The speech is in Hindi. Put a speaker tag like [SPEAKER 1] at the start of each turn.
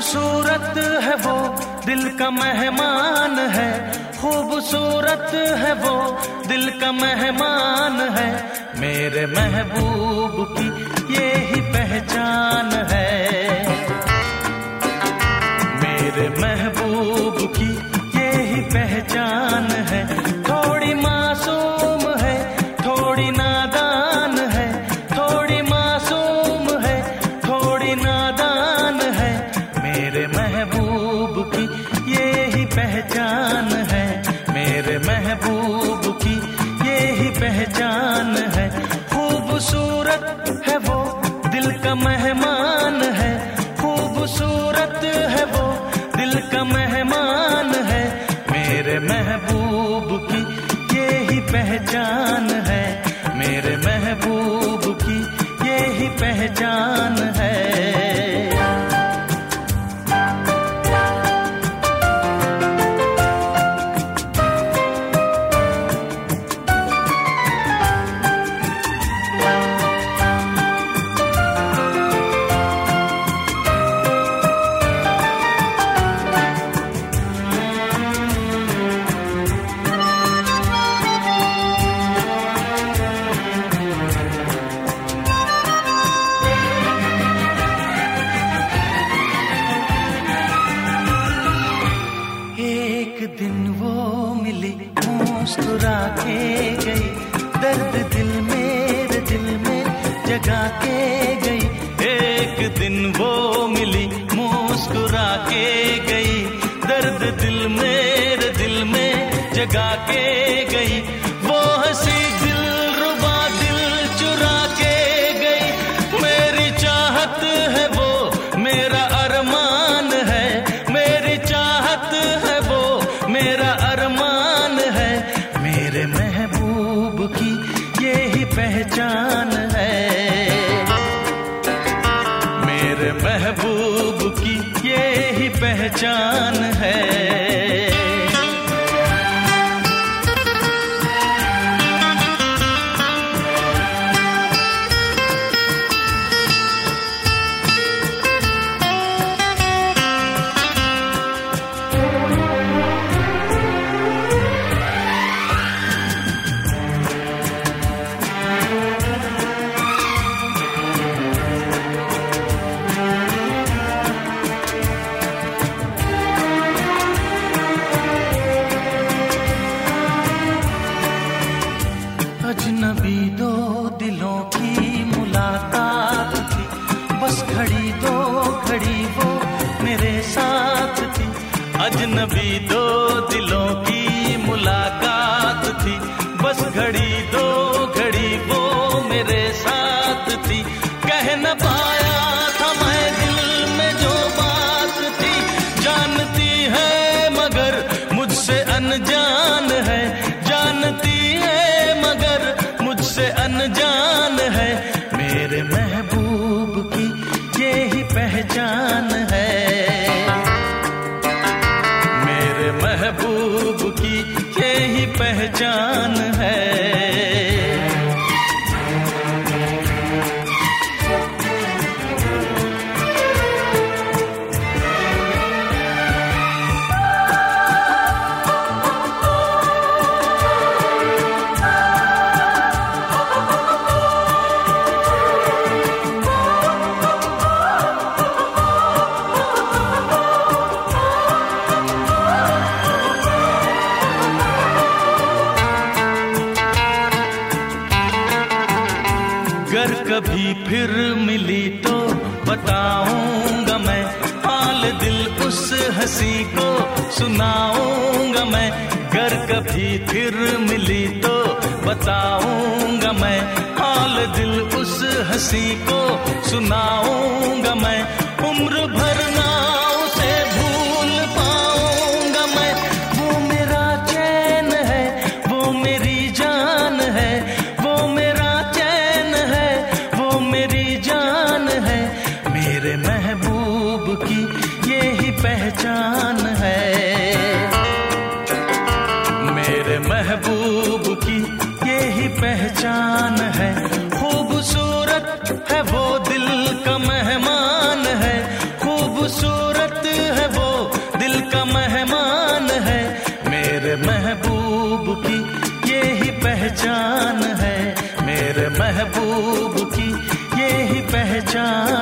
[SPEAKER 1] खूबसूरत है वो दिल का मेहमान है, खूबसूरत है वो दिल का मेहमान है, मेरे महबूब की ये ही पहचान है, मेरे महबूब की ये ही पहचान है। थोड़ी मासूम है, थोड़ी नादान है, थोड़ी मासूम है, थोड़ी नादान है, मेरे महबूब की ये ही पहचान है, मेरे महबूब की ये ही पहचान है। खूबसूरत है वो दिल का मेहमान है, खूबसूरत है वो दिल का मेहमान है, मेरे महबूब की ये ही पहचान है, मेरे महबूब की ये ही पहचान है। दिन वो मिली मुस्कुरा के गई, दर्द दिल मेरे दिल में जगा के गई। एक दिन वो मिली मुस्कुरा के गई, दर्द दिल मेरे दिल में जगा के गई। वो हंसी दिल रुबा दिल चुरा के गई, मेरी चाहत है वो मेरा अरमान है, मेरी चाहत है वो मेरा अरमान है, मेरे महबूब की ये ही पहचान है, मेरे महबूब की ये ही पहचान है। अजनबी दो दिलों की मुलाकात थी, बस घड़ी दो घड़ी वो मेरे साथ थी। अजनबी दो दिलों की मुलाकात थी, बस घड़ी दो घड़ी वो मेरे साथ थी। कह न पाया था मैं दिल में जो बात थी, जानती है मगर मुझसे अनजान है, जानती है मगर मुझसे अनजान है, मेरे महबूब की ये ही पहचान है, मेरे महबूब की ये ही पहचान है। अगर कभी फिर मिली तो बताऊंगा मैं, हाल दिल उस हंसी को सुनाऊंगा मैं। अगर कभी फिर मिली तो बताऊंगा मैं, हाल दिल उस हंसी को सुनाऊंगा मैं। उम्र भर ना उसे भूल पाऊंगा मैं, वो मेरा चैन है, वो मेरी जान है, वो मेरा चैन है, वो मेरी जान है, मेरे महबूब की ये ही पहचान है, मेरे महबूब की ये ही पहचान है। खूबसूरत है वो दिल का मेहमान है, खूबसूरत चांद